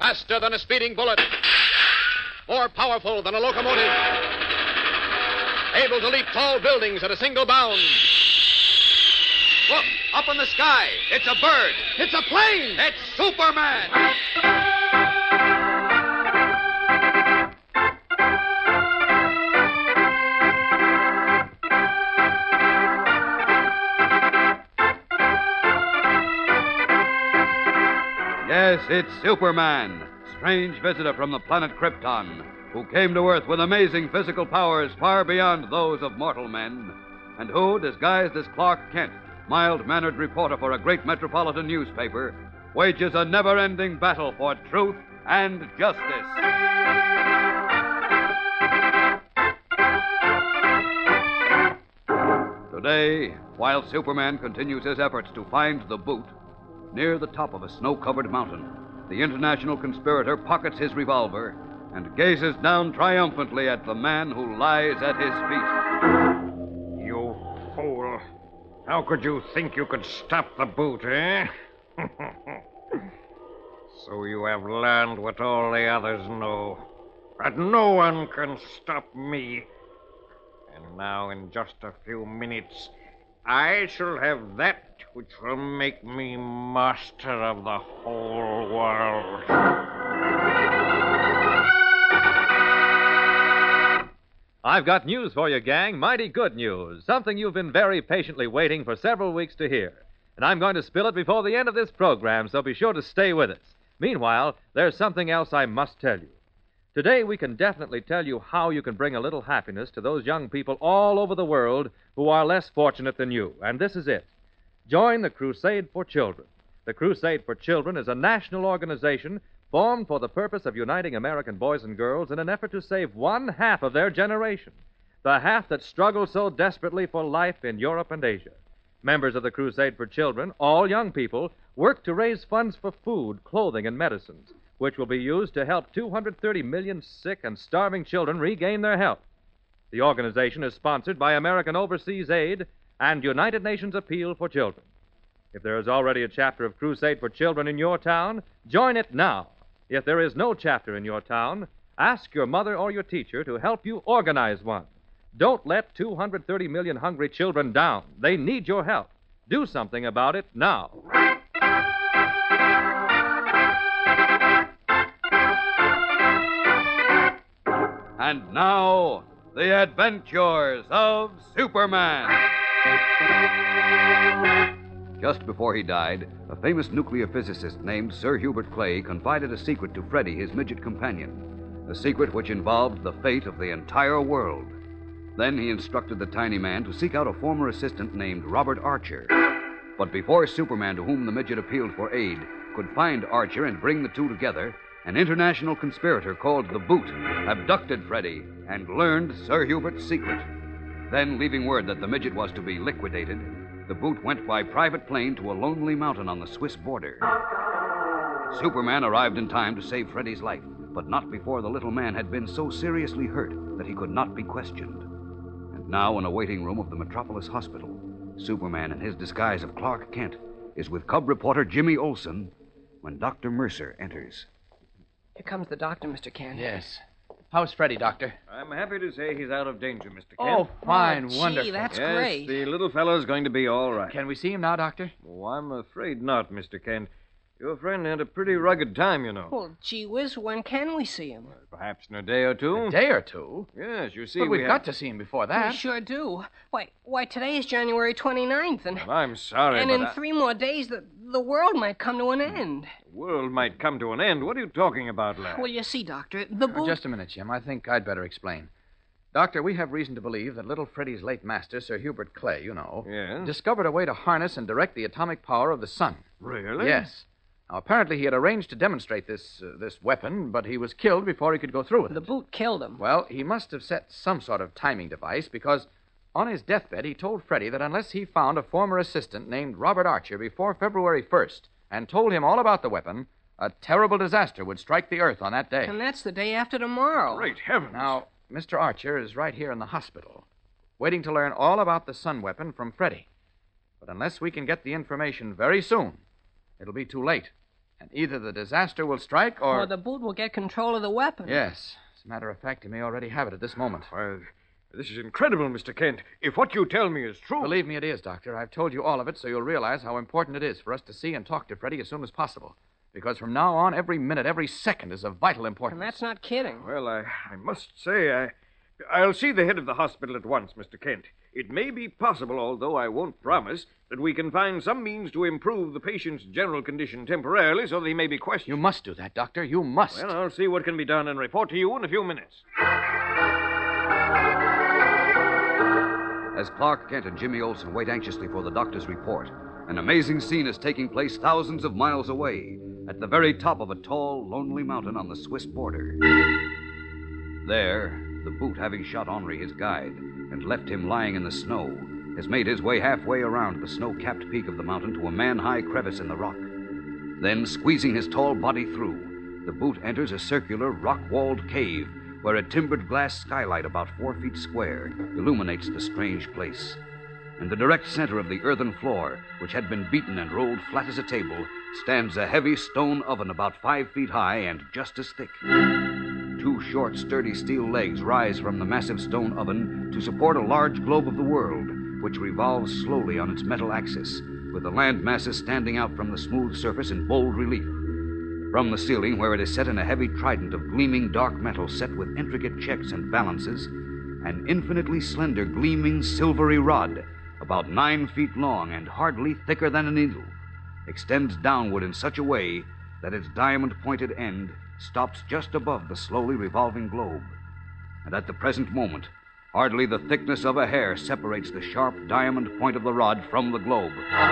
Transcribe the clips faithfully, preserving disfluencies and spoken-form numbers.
Faster than a speeding bullet. More powerful than a locomotive. Able to leap tall buildings at a single bound. Look, up in the sky. It's a bird. It's a plane! It's Superman! Yes, it's Superman, strange visitor from the planet Krypton, who came to Earth with amazing physical powers far beyond those of mortal men, and who, disguised as Clark Kent, mild-mannered reporter for a great metropolitan newspaper, wages a never-ending battle for truth and justice. Today, while Superman continues his efforts to find the boot, near the top of a snow-covered mountain, the international conspirator pockets his revolver and gazes down triumphantly at the man who lies at his feet. You fool. How could you think you could stop the boot, eh? So you have learned what all the others know. That no one can stop me. And now, in just a few minutes, I shall have that which will make me master of the whole world. I've got news for you, gang. Mighty good news. Something you've been very patiently waiting for several weeks to hear. And I'm going to spill it before the end of this program, so be sure to stay with us. Meanwhile, there's something else I must tell you. Today, we can definitely tell you how you can bring a little happiness to those young people all over the world who are less fortunate than you. And this is it. Join the Crusade for Children. The Crusade for Children is a national organization formed for the purpose of uniting American boys and girls in an effort to save one half of their generation, the half that struggles so desperately for life in Europe and Asia. Members of the Crusade for Children, all young people, work to raise funds for food, clothing, and medicines, which will be used to help two hundred thirty million sick and starving children regain their health. The organization is sponsored by American Overseas Aid and United Nations Appeal for Children. If there is already a chapter of Crusade for Children in your town, join it now. If there is no chapter in your town, ask your mother or your teacher to help you organize one. Don't let two hundred thirty million hungry children down. They need your help. Do something about it now. And now, the adventures of Superman. Just before he died, a famous nuclear physicist named Sir Hubert Clay confided a secret to Freddie, his midget companion, a secret which involved the fate of the entire world. Then he instructed the tiny man to seek out a former assistant named Robert Archer. But before Superman, to whom the midget appealed for aid, could find Archer and bring the two together, an international conspirator called the Boot abducted Freddie and learned Sir Hubert's secret. Then, leaving word that the midget was to be liquidated, the Boot went by private plane to a lonely mountain on the Swiss border. Superman arrived in time to save Freddie's life, but not before the little man had been so seriously hurt that he could not be questioned. And now, in a waiting room of the Metropolis Hospital, Superman, in his disguise of Clark Kent, is with cub reporter Jimmy Olsen when Doctor Mercer enters. Here comes the doctor, Mister Kent. Yes. How's Freddie, Doctor? I'm happy to say he's out of danger, Mister Kent. Oh, fine, Oh, gee, wonderful. that's yes, great. the little fellow's going to be all right. Can we see him now, Doctor? Oh, I'm afraid not, Mister Kent. Your friend had a pretty rugged time, you know. Well, gee whiz, when can we see him? Perhaps in a day or two. A day or two? Yes, you see, But we we've have... got to see him before We that. sure do. Why, why today is January twenty-ninth, and, Well, I'm sorry, and but in I- three more days, the, the world might come to an end. the world might come to an end. What are you talking about, lad? Well, you see, Doctor, the Now, boot... just a minute, Jim. I think I'd better explain. Doctor, we have reason to believe that little Freddie's late master, Sir Hubert Clay, you know, Yes? discovered a way to harness and direct the atomic power of the sun. Really? Yes. Now, apparently he had arranged to demonstrate this uh, this weapon, but he was killed before he could go through with The it. boot killed him. Well, he must have set some sort of timing device because on his deathbed he told Freddie that unless he found a former assistant named Robert Archer before February first and told him all about the weapon, a terrible disaster would strike the Earth on that day. And that's the day after tomorrow. Great heavens. Now, Mister Archer is right here in the hospital, waiting to learn all about the sun weapon from Freddie. But unless we can get the information very soon, it'll be too late. And either the disaster will strike or... Or the boot will get control of the weapon. Yes. As a matter of fact, he may already have it at this moment. Well, this is incredible, Mister Kent. If what you tell me is true... Believe me, it is, Doctor. I've told you all of it so you'll realize how important it is for us to see and talk to Freddie as soon as possible. Because from now on, every minute, every second is of vital importance. And that's not kidding. Well, I, I must say, I, I'll see the head of the hospital at once, Mister Kent. It may be possible, although I won't promise, that we can find some means to improve the patient's general condition temporarily so that he may be questioned. You must do that, Doctor. You must. Well, I'll see what can be done and report to you in a few minutes. As Clark Kent and Jimmy Olsen wait anxiously for the doctor's report, an amazing scene is taking place thousands of miles away, at the very top of a tall, lonely mountain on the Swiss border. There, the boot, having shot Henri, his guide, and left him lying in the snow, has made his way halfway around the snow-capped peak of the mountain to a man-high crevice in the rock. Then, squeezing his tall body through, the boot enters a circular, rock-walled cave where a timbered glass skylight about four feet square illuminates the strange place. In the direct center of the earthen floor, which had been beaten and rolled flat as a table, stands a heavy stone oven about five feet high and just as thick. Two short, sturdy steel legs rise from the massive stone oven to support a large globe of the world, which revolves slowly on its metal axis, with the land masses standing out from the smooth surface in bold relief. From the ceiling, where it is set in a heavy trident of gleaming dark metal set with intricate checks and balances, an infinitely slender, gleaming, silvery rod, about nine feet long and hardly thicker than a needle, extends downward in such a way that its diamond-pointed end stops just above the slowly revolving globe. And at the present moment, hardly the thickness of a hair separates the sharp diamond point of the rod from the globe.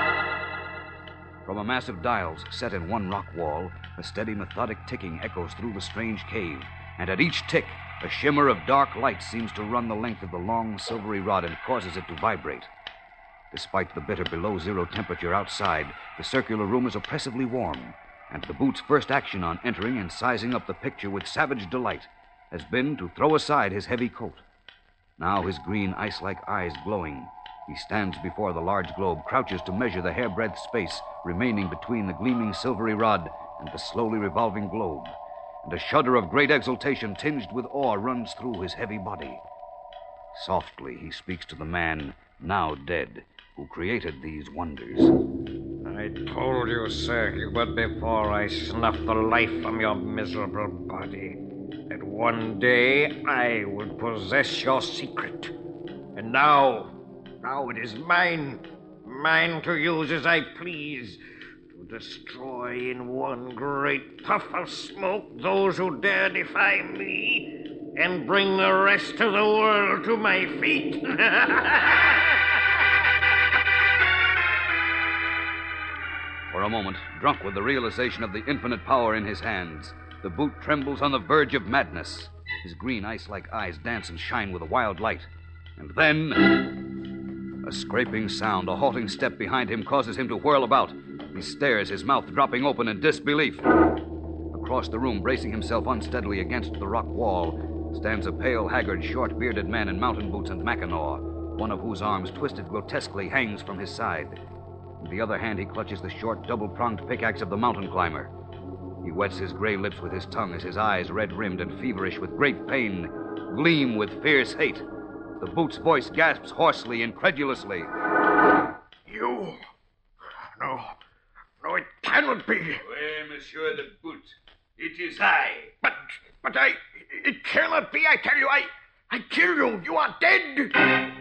From a mass of dials set in one rock wall, a steady, methodic ticking echoes through the strange cave, and at each tick, a shimmer of dark light seems to run the length of the long, silvery rod and causes it to vibrate. Despite the bitter below-zero temperature outside, the circular room is oppressively warm, and the boot's first action on entering and sizing up the picture with savage delight has been to throw aside his heavy coat. Now, his green, ice-like eyes glowing, he stands before the large globe, crouches to measure the hair-breadth space remaining between the gleaming silvery rod and the slowly revolving globe, and a shudder of great exultation tinged with awe runs through his heavy body. Softly, he speaks to the man, now dead, who created these wonders. I told you, Sir Hubert, before I snuffed the life from your miserable body, that one day I would possess your secret. And now, now it is mine, mine to use as I please, to destroy in one great puff of smoke those who dare defy me, and bring the rest of the world to my feet. For a moment, drunk with the realization of the infinite power in his hands, the boot trembles on the verge of madness. His green, ice-like eyes dance and shine with a wild light. And then, a scraping sound, a halting step behind him causes him to whirl about. He stares, his mouth dropping open in disbelief. Across the room, bracing himself unsteadily against the rock wall, stands a pale, haggard, short-bearded man in mountain boots and mackinaw, one of whose arms, twisted grotesquely, hangs from his side. In the other hand, he clutches the short, double-pronged pickaxe of the mountain climber. He wets his gray lips with his tongue as his eyes, red-rimmed and feverish with great pain, gleam with fierce hate. The boot's voice gasps hoarsely, incredulously. You? No. No, it cannot be. Oui, Monsieur the Boot. It is I. But, but I... It cannot be, I tell you. I... I kill you. You are dead.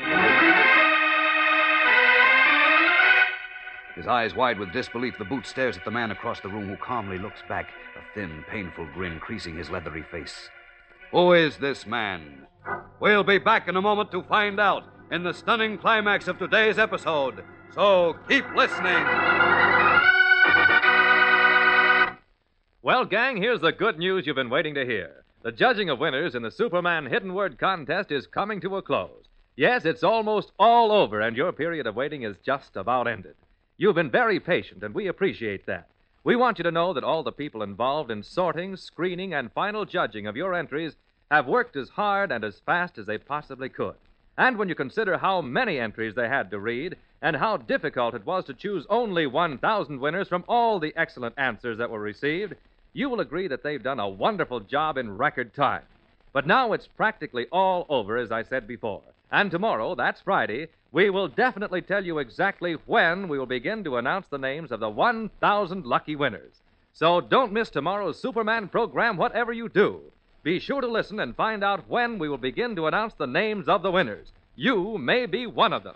His eyes wide with disbelief, the boot stares at the man across the room, who calmly looks back, a thin, painful grin creasing his leathery face. Who is this man? We'll be back in a moment to find out in the stunning climax of today's episode. So keep listening. Well, gang, here's the good news you've been waiting to hear. The judging of winners in the Superman Hidden Word contest is coming to a close. Yes, it's almost all over, and your period of waiting is just about ended. You've been very patient, and we appreciate that. We want you to know that all the people involved in sorting, screening, and final judging of your entries have worked as hard and as fast as they possibly could. And when you consider how many entries they had to read, and how difficult it was to choose only one thousand winners from all the excellent answers that were received, you will agree that they've done a wonderful job in record time. But now it's practically all over, as I said before. And tomorrow, that's Friday, we will definitely tell you exactly when we will begin to announce the names of the one thousand lucky winners. So don't miss tomorrow's Superman program, whatever you do. Be sure to listen and find out when we will begin to announce the names of the winners. You may be one of them.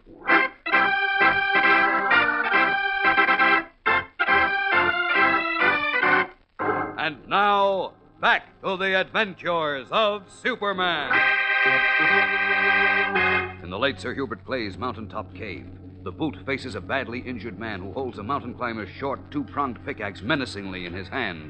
And now, back to the adventures of Superman. In the late Sir Hubert Clay's mountaintop cave, the Boot faces a badly injured man who holds a mountain climber's short, two-pronged pickaxe menacingly in his hand.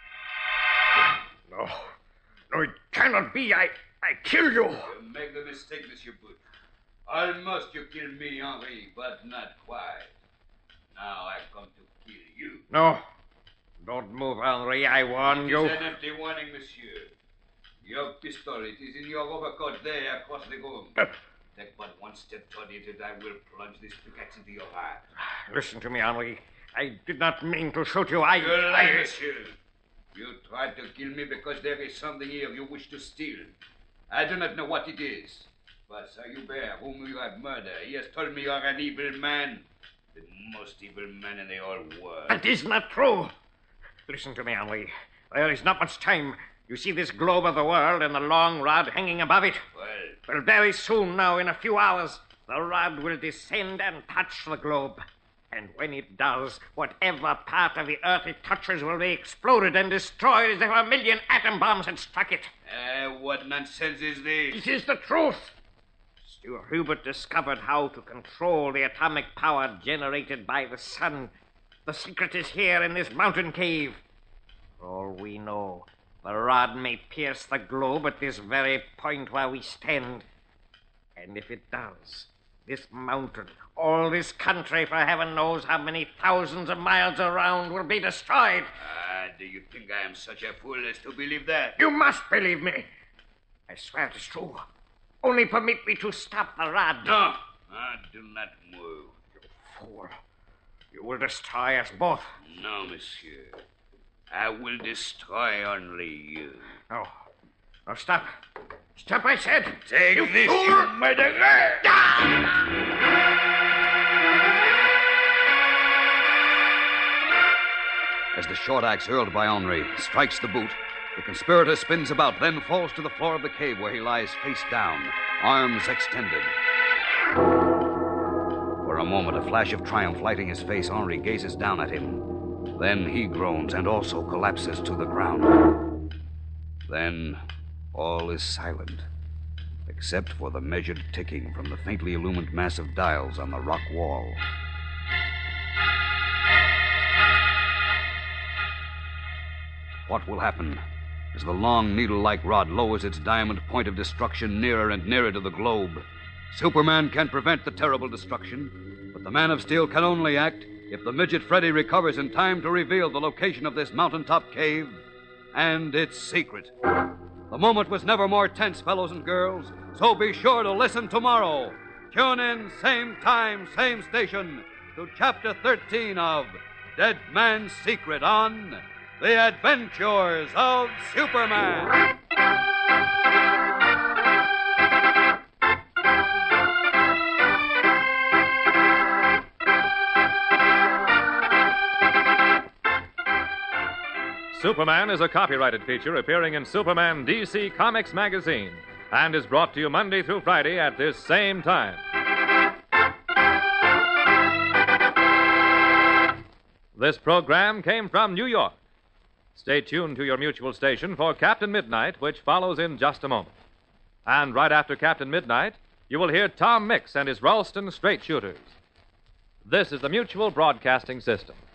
No. No, it cannot be. I, I killed you. You make the mistake, Monsieur Boot. Almost you killed me, Henri, but not quite. Now I've come to kill you. No. Don't move, Henri. I warn you. It's an empty warning, monsieur. Your pistol, it is in your overcoat there across the room. Uh, Take but one step toward it, and I will plunge this pickaxe into your heart. Listen to me, Henri. I did not mean to shoot you. I... You lie, I... monsieur. You tried to kill me because there is something here you wish to steal. I do not know what it is. But Sir Hubert, whom you have murdered, he has told me you are an evil man. The most evil man in the whole world. That is not true. Listen to me, Henri. There is not much time. You see this globe of the world and the long rod hanging above it? Well, Well, very soon now, in a few hours, the rod will descend and touch the globe. And when it does, whatever part of the earth it touches will be exploded and destroyed as if a million atom bombs had struck it. uh, what nonsense is this? It is the truth. Sir Hubert discovered how to control the atomic power generated by the sun. The secret is here in this mountain cave. For all we know, the rod may pierce the globe at this very point where we stand. And if it does, this mountain, all this country, for heaven knows how many thousands of miles around, will be destroyed. Ah, do you think I am such a fool as to believe that? You must believe me. I swear it is true. Only permit me to stop the rod. No, ah, do not move. You fool. You will destroy us both. No, monsieur. I will destroy only you. No. No, stop. Stop, I said. Take you this, fool. you murderer! As the short axe hurled by Henri strikes the Boot, the conspirator spins about, then falls to the floor of the cave where he lies face down, arms extended. For a moment, a flash of triumph lighting his face, Henri gazes down at him. Then he groans and also collapses to the ground. Then all is silent, except for the measured ticking from the faintly illumined mass of dials on the rock wall. What will happen as the long needle-like rod lowers its diamond point of destruction nearer and nearer to the globe? Superman can prevent the terrible destruction, but the Man of Steel can only act if the midget Freddy recovers in time to reveal the location of this mountaintop cave and its secret. The moment was never more tense, fellows and girls, so be sure to listen tomorrow. Tune in, same time, same station, to Chapter thirteen of Dead Man's Secret on The Adventures of Superman. Superman is a copyrighted feature appearing in Superman D C Comics magazine and is brought to you Monday through Friday at this same time. This program came from New York. Stay tuned to your mutual station for Captain Midnight, which follows in just a moment. And right after Captain Midnight, you will hear Tom Mix and his Ralston Straight Shooters. This is the Mutual Broadcasting System.